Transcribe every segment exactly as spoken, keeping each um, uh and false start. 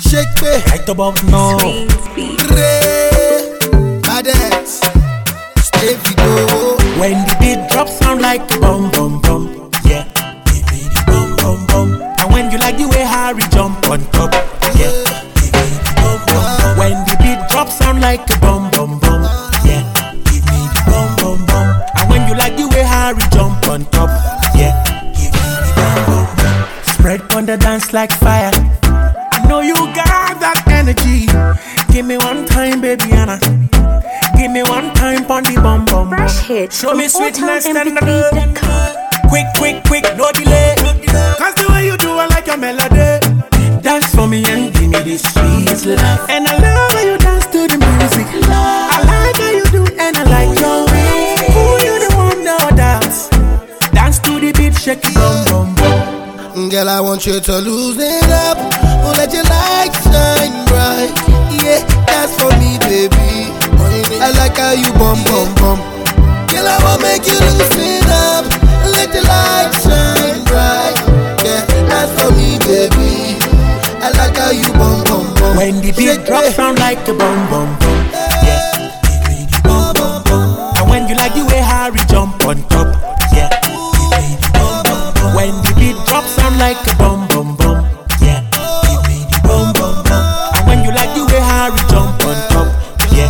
Shake me right above now. Ray, Badex, stay video. When the beat drops, sound like a bum bum bum. Yeah, give me the bum bum bum. And when you like the way Harry jump on top. Yeah, give me the bum bum bum. When the beat drops, sound like a bum bum bum. Yeah, give me the bum bum bum. And when you like the way Harry jump on top. Yeah, give me the bum bum bum. Spread on the dance like fire. I know you got that energy. Give me one time, baby Anna. Give me one time on the bum bum. Fresh hits. Show me sweetness and M P three dot com. quick, quick, quick, no delay. Cause the way you do it like a melody. Dance for me and give me this sweet love. And I love how you dance to the music. I like how you do and I like your way. Who you the one now dance? Dance to the beat, shake it bum bum bum. Girl, I want you to lose it up. Oh, let your light shine bright. Yeah, that's for me, baby. I like how you bum bum bum. Girl, I wanna make you lose it up. Let your light shine bright. Yeah, that's for me, baby. I like how you bum bum bum. When the beat drops, sound like a bum bum bum. Yeah, give me the bum bum bum. And when you like the way Harry jump on top. Yeah, give me the bum bum bum. When the beat drops, sound like a bum bum bum. Yeah, give me the bum bum bum. And when you like the way Harry jump on top. Yeah.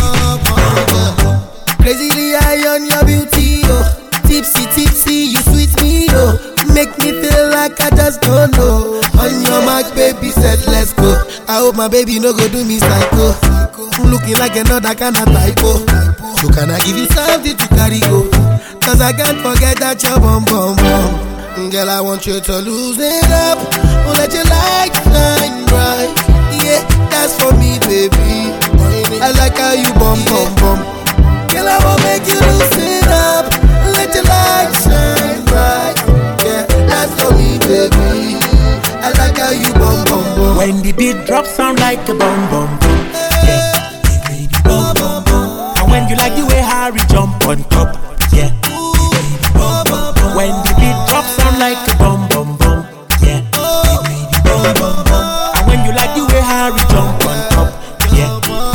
Crazily high on your beauty, oh. Tipsy, tipsy, you sweet me, oh. Make me feel like I just don't know. On your mark, baby, said let's go. I hope my baby no go do me psycho. I'm looking like another kind of typo. So can I give you something to carry go? Cause I can't forget that you're bum bum bum. Girl, I want you to lose it up. Oh, let your light shine bright. Yeah, that's for me, baby. I like how you bum bum bum. Girl, I wanna make you lose it up. Let your light shine bright. Yeah, that's for me, baby. I like how you bum bum bum. When the beat drops, sound like a bum bum bum. Yeah, give me the bum bum bum. And when you like the way Harry jump on top. Yeah, give me the bum bum bum. When the beat drops, sound like a bum bum bum. Yeah, give me the bum bum bum. And when you like the way Harry jump on top. Yeah,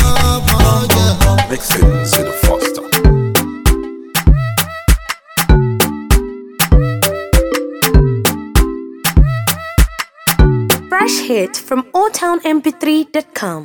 Mix it, c'est le Foster. Fresh hit from O Town M P three dot com.